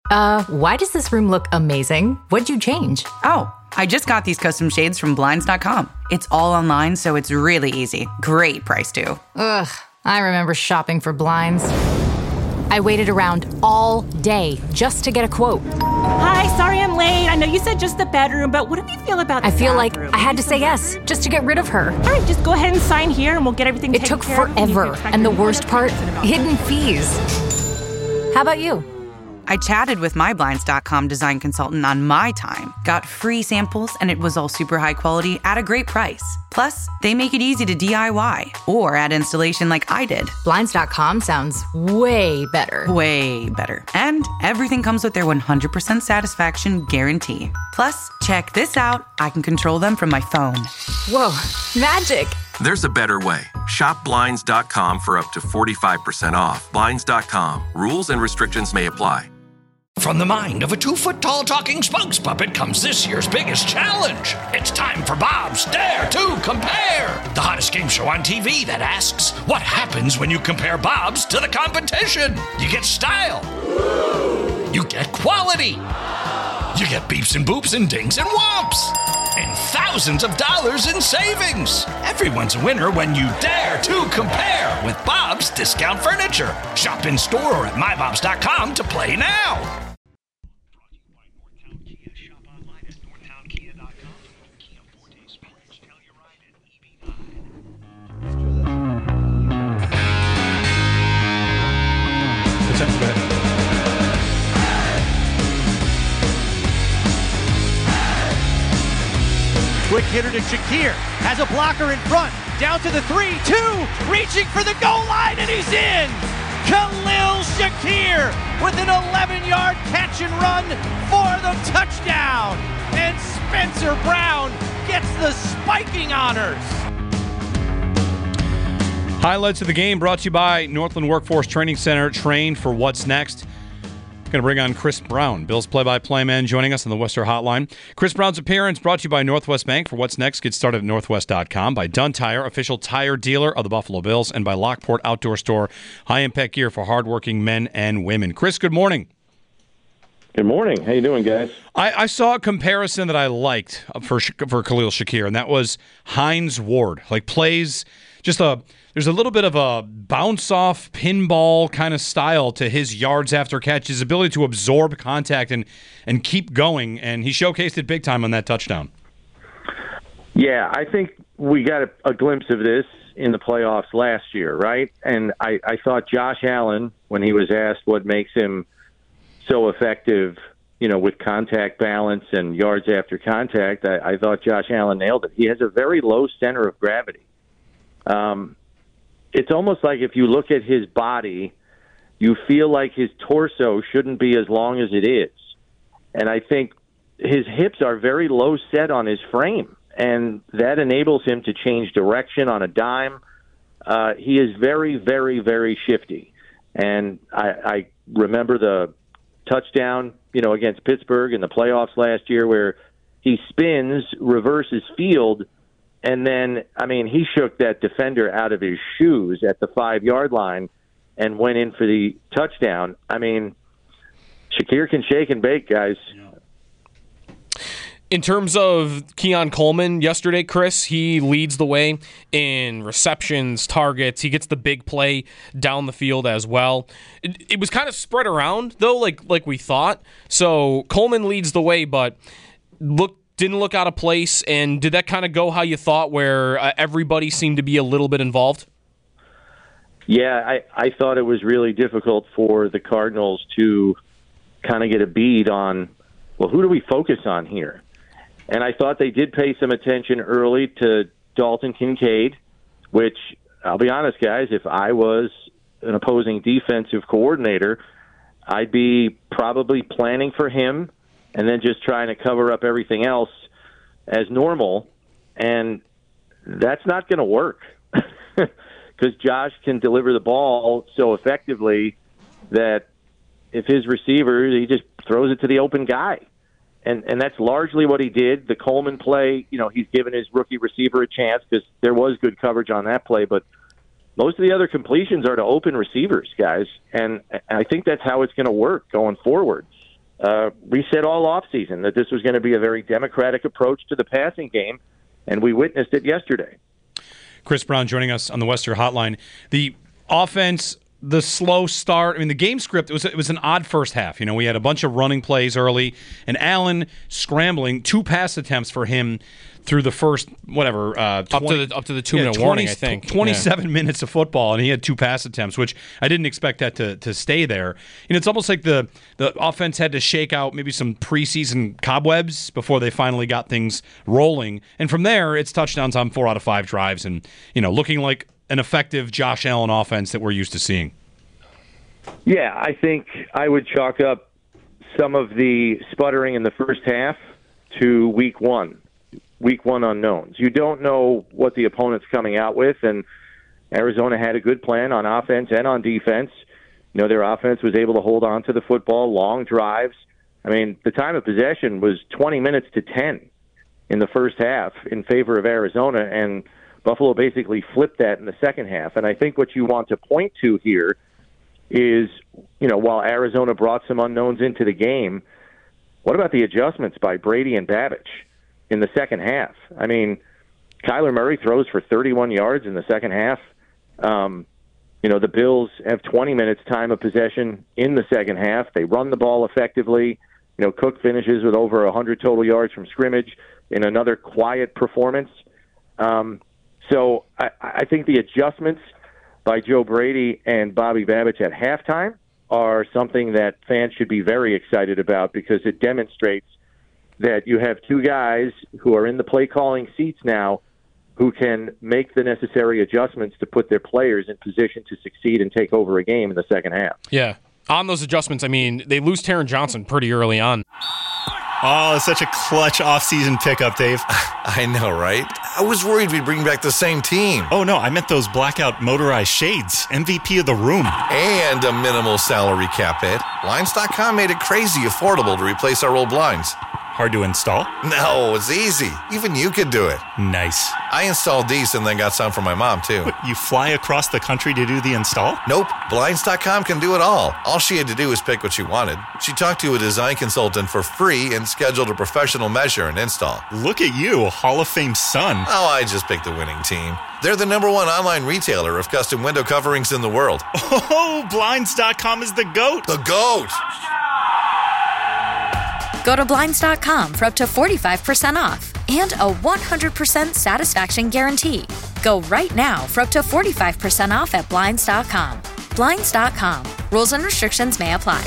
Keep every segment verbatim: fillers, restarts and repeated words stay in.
Uh, why does this room look amazing? What'd you change? Oh, I just got these custom shades from Blinds dot com. It's all online, so it's really easy. Great price, too. Ugh, I remember shopping for blinds. I waited around all day just to get a quote. Hi, sorry I'm late. I know you said just the bedroom, but what do you feel about the I feel bathroom? like I had to say yes, just to get rid of her. All right, just go ahead and sign here and we'll get everything It taken took care of. forever, and the worst part, hidden fees. How about you? I chatted with my Blinds dot com design consultant on my time, got free samples, and it was all super high quality at a great price. Plus, they make it easy to D I Y or add installation like I did. Blinds dot com sounds way better. Way better. And everything comes with their one hundred percent satisfaction guarantee. Plus, check this out. I can control them from my phone. Whoa, magic. There's a better way. Shop Blinds dot com for up to forty-five percent off. Blinds dot com. Rules and restrictions may apply. From the mind of a two-foot-tall talking spokes puppet comes this year's biggest challenge. It's time for Bob's Dare to Compare, the hottest game show on T V that asks, what happens when you compare Bob's to the competition? You get style. You get quality. You get beeps and boops and dings and whomps. And thousands of dollars in savings. Everyone's a winner when you dare to compare with Bob's Discount Furniture. Shop in store or at my bobs dot com to play now. Quick hitter to Shakir, has a blocker in front, down to the three, two, reaching for the goal line, and he's in! Khalil Shakir with an eleven-yard catch and run for the touchdown! And Spencer Brown gets the spiking honors! Highlights of the game brought to you by Northland Workforce Training Center. Train for what's next. Going to bring on Chris Brown, Bills play-by-play man, joining us on the Worcester Hotline. Chris Brown's appearance brought to you by Northwest Bank. For what's next, get started at northwest dot com. By Dunn Tire, official tire dealer of the Buffalo Bills. And by Lockport Outdoor Store, high-impact gear for hardworking men and women. Chris, good morning. Good morning. How you doing, guys? I, I saw a comparison that I liked for for Khalil Shakir, and that was Hines Ward. Like, plays just a... There's a little bit of a bounce-off pinball kind of style to his yards after catch, his ability to absorb contact and, and keep going, and he showcased it big time on that touchdown. Yeah, I think we got a, a glimpse of this in the playoffs last year, right? And I, I thought Josh Allen, when he was asked what makes him so effective, you know, with contact balance and yards after contact, I, I thought Josh Allen nailed it. He has a very low center of gravity. Um It's almost like if you look at his body, you feel like his torso shouldn't be as long as it is. And I think his hips are very low set on his frame, and that enables him to change direction on a dime. Uh, he is very, very, very shifty. And I, I remember the touchdown, you know, against Pittsburgh in the playoffs last year where he spins, reverses field, and then, I mean, he shook that defender out of his shoes at the five-yard line and went in for the touchdown. I mean, Shakir can shake and bake, guys. In terms of Keon Coleman yesterday, Chris, he leads the way in receptions, targets. He gets the big play down the field as well. It, it was kind of spread around, though, like like we thought. So Coleman leads the way, but look. Didn't look out of place, and did that kind of go how you thought, where uh, everybody seemed to be a little bit involved? Yeah, I, I thought it was really difficult for the Cardinals to kind of get a bead on, well, who do we focus on here? And I thought they did pay some attention early to Dalton Kincaid, which, I'll be honest, guys, if I was an opposing defensive coordinator, I'd be probably planning for him and then just trying to cover up everything else as normal. And that's not going to work because Josh can deliver the ball so effectively that if his receiver, he just throws it to the open guy. And and that's largely what he did. The Coleman play, you know, he's given his rookie receiver a chance because there was good coverage on that play. But most of the other completions are to open receivers, guys. And I think that's how it's going to work going forward. uh, we said all offseason that this was going to be a very democratic approach to the passing game, and we witnessed it yesterday. Chris Brown joining us on the Western Hotline. The offense, the slow start. I mean, the game script, it was, it was an odd first half. You know, we had a bunch of running plays early, and Allen scrambling, two pass attempts for him through the first, whatever, uh, twenty, up to the up to the two-minute yeah, twenty, warning, I think. twenty-seven yeah. minutes of football, and he had two pass attempts, which I didn't expect that to, to stay there. You know, it's almost like the, the offense had to shake out maybe some preseason cobwebs before they finally got things rolling. And from there, it's touchdowns on four out of five drives and, you know, looking like an effective Josh Allen offense that we're used to seeing. Yeah, I think I would chalk up some of the sputtering in the first half to week one. Week one unknowns. You don't know what the opponent's coming out with, and Arizona had a good plan on offense and on defense. You know, their offense was able to hold on to the football, long drives. I mean, the time of possession was twenty minutes to ten in the first half in favor of Arizona, and Buffalo basically flipped that in the second half. And I think what you want to point to here is, you know, while Arizona brought some unknowns into the game, what about the adjustments by Brady and Babbage in the second half? I mean, Kyler Murray throws for thirty-one yards in the second half. Um, you know, the Bills have twenty minutes time of possession in the second half. They run the ball effectively. You know, Cook finishes with over one hundred total yards from scrimmage in another quiet performance. Um, so I, I think the adjustments by Joe Brady and Bobby Babbage at halftime are something that fans should be very excited about, because it demonstrates that you have two guys who are in the play-calling seats now who can make the necessary adjustments to put their players in position to succeed and take over a game in the second half. Yeah. On those adjustments, I mean, they lose Taron Johnson pretty early on. Oh, it's such a clutch off-season pickup, Dave. I know, right? I was worried we'd bring back the same team. Oh, no, I meant those blackout motorized shades. M V P of the room. And a minimal salary cap hit. Blinds dot com made it crazy affordable to replace our old blinds. Hard to install? No, it's easy. Even you could do it. Nice. I installed these and then got some for my mom, too. What, you fly across the country to do the install? Nope. Blinds dot com can do it all. All she had to do was pick what she wanted. She talked to a design consultant for free and scheduled a professional measure and install. Look at you, a Hall of Fame son. Oh, I just picked the winning team. They're the number one online retailer of custom window coverings in the world. Oh, Blinds dot com is the GOAT. The GOAT! Go to Blinds dot com for up to forty-five percent off and a one hundred percent satisfaction guarantee. Go right now for up to forty-five percent off at Blinds dot com. Blinds dot com. Rules and restrictions may apply.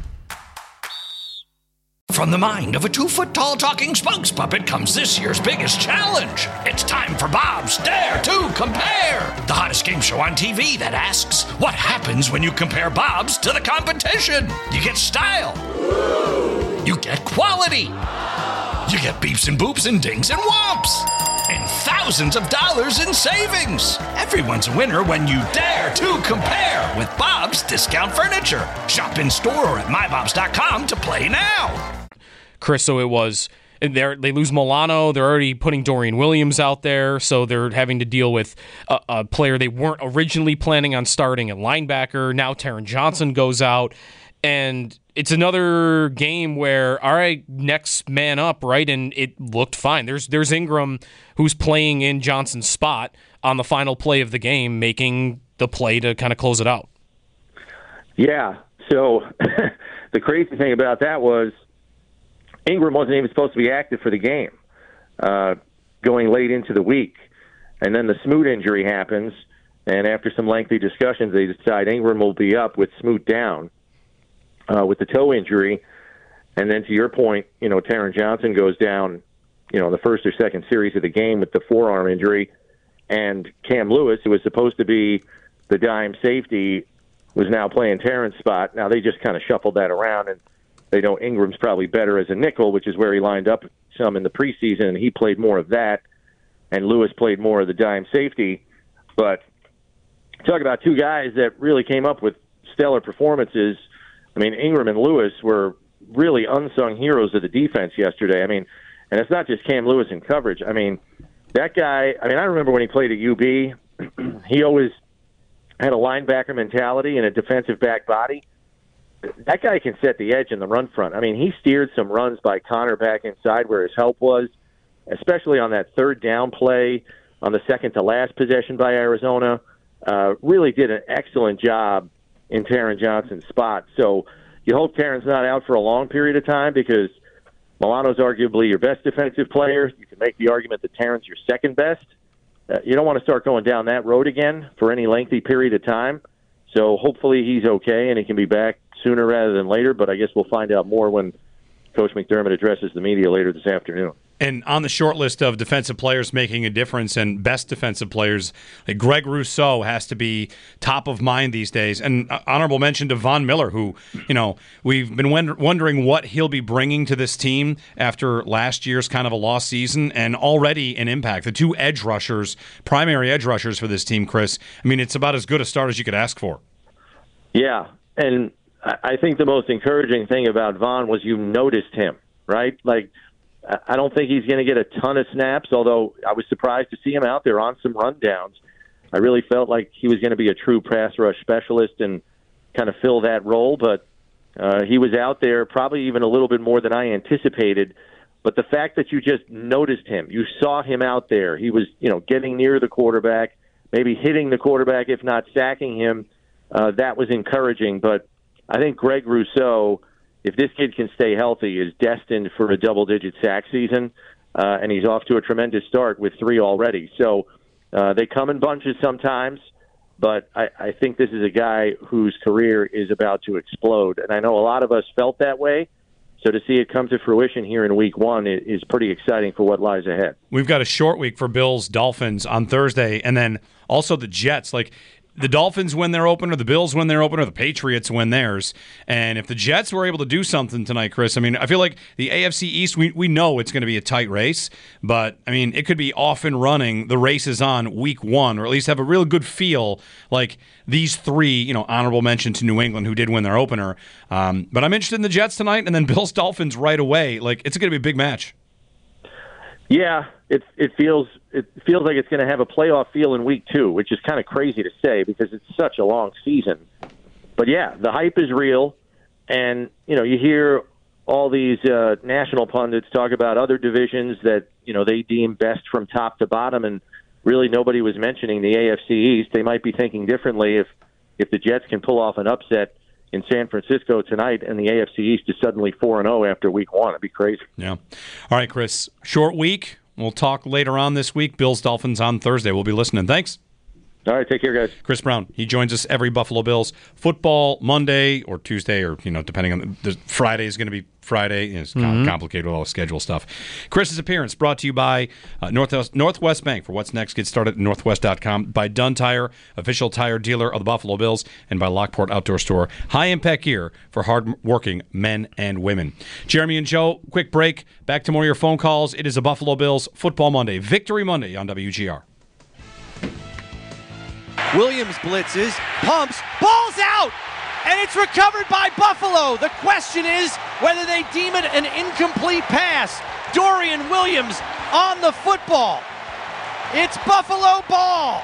From the mind of a two-foot-tall talking spokes puppet comes this year's biggest challenge. It's time for Bob's Dare to Compare, the hottest game show on T V that asks, what happens when you compare Bob's to the competition? You get style. You get quality. You get beeps and boops and dings and whomps. And thousands of dollars in savings. Everyone's a winner when you dare to compare with Bob's Discount Furniture. Shop in store or at my bobs dot com to play now. Chris, so it was, and they they lose Milano. They're already putting Dorian Williams out there, so they're having to deal with a, a player they weren't originally planning on starting, a linebacker. Now Taron Johnson goes out, and it's another game where, all right, next man up, right? And it looked fine. There's there's Ingram, who's playing in Johnson's spot on the final play of the game, making the play to kind of close it out. Yeah, so the crazy thing about that was Ingram wasn't even supposed to be active for the game uh, going late into the week. And then the Smoot injury happens, and after some lengthy discussions, they decide Ingram will be up with Smoot down uh, with the toe injury. And then to your point, you know, Taron Johnson goes down, you know, in the first or second series of the game with the forearm injury. And Cam Lewis, who was supposed to be the dime safety, was now playing Taron's spot. Now they just kind of shuffled that around, and they know Ingram's probably better as a nickel, which is where he lined up some in the preseason, and he played more of that, and Lewis played more of the dime safety. But talk about two guys that really came up with stellar performances. I mean, Ingram and Lewis were really unsung heroes of the defense yesterday. I mean, and it's not just Cam Lewis in coverage. I mean, that guy, I mean, I remember when he played at U B, he always had a linebacker mentality and a defensive back body. that guy can set the edge in the run front. I mean, he steered some runs by Connor back inside where his help was, especially on that third down play on the second to last possession by Arizona. Uh, really did an excellent job in Taron Johnson's spot. So you hope Taron's not out for a long period of time because Milano's arguably your best defensive player. You can make the argument that Taron's your second best. Uh, you don't want to start going down that road again for any lengthy period of time. So hopefully he's okay and he can be back sooner rather than later. But I guess we'll find out more when Coach McDermott addresses the media later this afternoon. And on the short list of defensive players making a difference and best defensive players, like Greg Rousseau has to be top of mind these days. And uh, honorable mention to Von Miller, who, you know, we've been wonder- wondering what he'll be bringing to this team after last year's kind of a lost season, and already an impact. The two edge rushers, primary edge rushers for this team, Chris, I mean, it's about as good a start as you could ask for. Yeah, and I think the most encouraging thing about Von was you noticed him, right? Like, I don't think he's going to get a ton of snaps, although I was surprised to see him out there on some rundowns. I really felt like he was going to be a true pass rush specialist and kind of fill that role, but uh, he was out there probably even a little bit more than I anticipated. But the fact that you just noticed him, you saw him out there, he was, you know, getting near the quarterback, maybe hitting the quarterback, if not sacking him, uh, that was encouraging. But I think Greg Rousseau, if this kid can stay healthy, is destined for a double-digit sack season, uh, and he's off to a tremendous start with three already. So uh, they come in bunches sometimes, but I, I think this is a guy whose career is about to explode. And I know a lot of us felt that way, so to see it come to fruition here in week one is pretty exciting for what lies ahead. We've got a short week for Bills Dolphins on Thursday, and then also the Jets. Like, the Dolphins win their opener, the Bills win their opener, the Patriots win theirs. And if the Jets were able to do something tonight, Chris, I mean, I feel like the A F C East, we, we know it's going to be a tight race, but, I mean, it could be off and running. The race is on week one, or at least have a real good feel like these three, you know, honorable mention to New England, who did win their opener. Um, but I'm interested in the Jets tonight, and then Bills Dolphins right away. Like, it's going to be a big match. Yeah, it it feels it feels like it's going to have a playoff feel in week two, which is kind of crazy to say because it's such a long season. But yeah, the hype is real, and you know you hear all these uh, national pundits talk about other divisions that you know they deem best from top to bottom, and really nobody was mentioning the A F C East. They might be thinking differently if if the Jets can pull off an upset in San Francisco tonight, and the A F C East is suddenly four and oh after week one. It'd be crazy. Yeah. All right, Chris. Short week. We'll talk later on this week. Bills Dolphins on Thursday. We'll be listening. Thanks. All right, take care, guys. Chris Brown. He joins us every Buffalo Bills football Monday or Tuesday, or you know, depending on the, the Friday is going to be Friday. It's mm-hmm. complicated with all the schedule stuff. Chris's appearance brought to you by uh, Northwest Northwest Bank. For what's next, get started at northwest dot com. By Dunn Tire, official tire dealer of the Buffalo Bills, and by Lockport Outdoor Store. High impact gear for hard-working men and women. Jeremy and Joe, quick break. Back to more of your phone calls. It is a Buffalo Bills Football Monday, Victory Monday on W G R. Williams blitzes, pumps, ball's out, and it's recovered by Buffalo. The question is whether they deem it an incomplete pass. Dorian Williams on the football. It's Buffalo ball.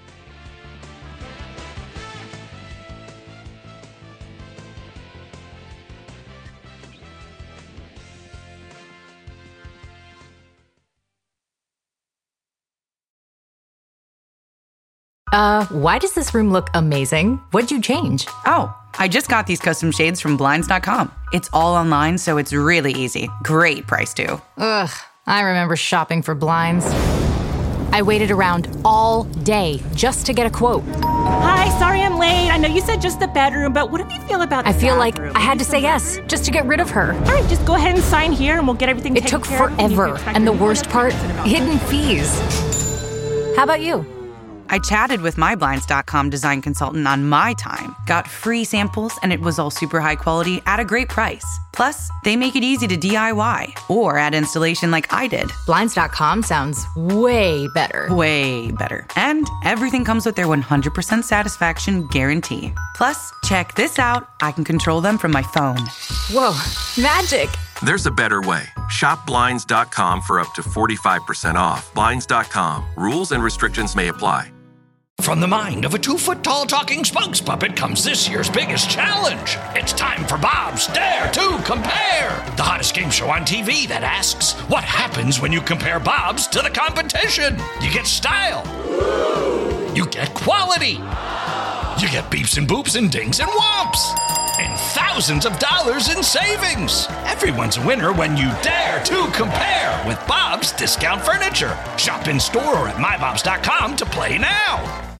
Uh, why does this room look amazing? What'd you change? Oh, I just got these custom shades from Blinds dot com. It's all online, so it's really easy. Great price, too. Ugh, I remember shopping for blinds. I waited around all day just to get a quote. Hi, sorry I'm late. I know you said just the bedroom, but what do you feel about the I feel bathroom? like I had to say yes, just to get rid of her. All right, just go ahead and sign here, and we'll get everything It taken took care of. forever, and the worst part, hidden fees. How about you? I chatted with my Blinds dot com design consultant on my time, got free samples, and it was all super high quality at a great price. Plus, they make it easy to D I Y or add installation like I did. Blinds dot com sounds way better. Way better. And everything comes with their one hundred percent satisfaction guarantee. Plus, check this out. I can control them from my phone. Whoa, magic. There's a better way. Shop Blinds dot com for up to forty-five percent off. Blinds dot com. Rules and restrictions may apply. From the mind of a two-foot-tall talking spokes puppet comes this year's biggest challenge. It's time for Bob's Dare to Compare, the hottest game show on T V that asks, what happens when you compare Bob's to the competition? You get style. You get quality. You get beeps and boops and dings and whomps. And thousands of dollars in savings. Everyone's a winner when you dare to compare with Bob's Discount Furniture. Shop in store or at my bobs dot com to play now.